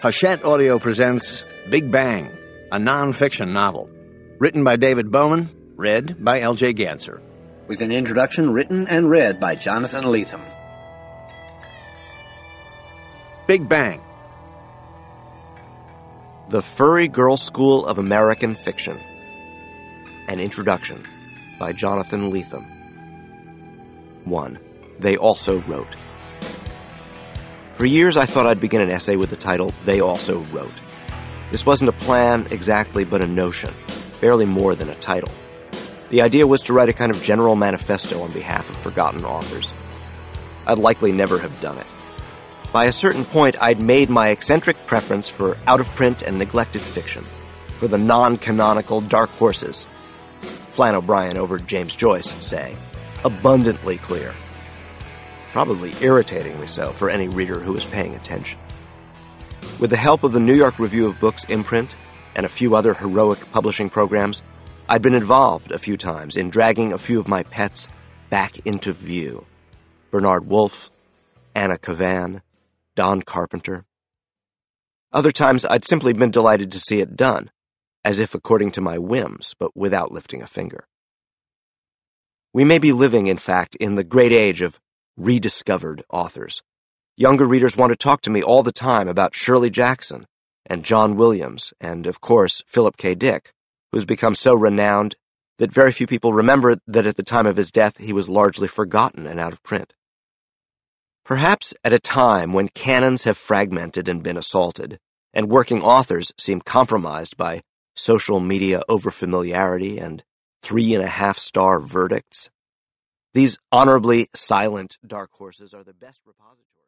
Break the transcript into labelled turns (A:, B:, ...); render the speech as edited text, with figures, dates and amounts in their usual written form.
A: Hachette Audio presents Big Bang, a non-fiction novel. Written by David Bowman, read by L.J. Ganser.
B: With an introduction written and read by Jonathan Lethem.
A: Big Bang.
C: The Furry Girl School of American Fiction. An introduction by Jonathan Lethem. 1. They also wrote. For years I thought I'd begin an essay with the title, They Also Wrote. This wasn't a plan exactly, but a notion, barely more than a title. The idea was to write a kind of general manifesto on behalf of forgotten authors. I'd likely never have done it. By a certain point, I'd made my eccentric preference for out-of-print and neglected fiction, for the non-canonical dark horses. Flann O'Brien over James Joyce, say, abundantly clear. Probably irritatingly so for any reader who is paying attention. With the help of the New York Review of Books imprint and a few other heroic publishing programs, I'd been involved a few times in dragging a few of my pets back into view. Bernard Wolfe, Anna Kavan, Don Carpenter. Other times I'd simply been delighted to see it done, as if according to my whims, but without lifting a finger. We may be living, in fact, in the great age of rediscovered authors. Younger readers want to talk to me all the time about Shirley Jackson and John Williams and, of course, Philip K. Dick, who's become so renowned that very few people remember that at the time of his death he was largely forgotten and out of print. Perhaps at a time when canons have fragmented and been assaulted, and working authors seem compromised by social media overfamiliarity and 3.5-star verdicts, these honorably silent dark horses are the best repository.